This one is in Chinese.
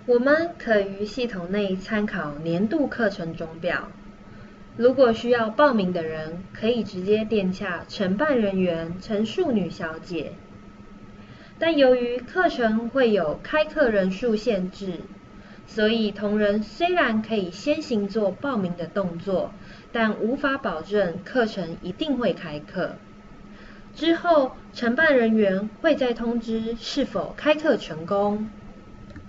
我们可于系统内参考年度课程钟表。如果需要报名的人，可以直接电洽承办人员陈淑女小姐。但由于课程会有开课人数限制，所以同仁虽然可以先行做报名的动作，但无法保证课程一定会开课。之后承办人员会再通知是否开课成功。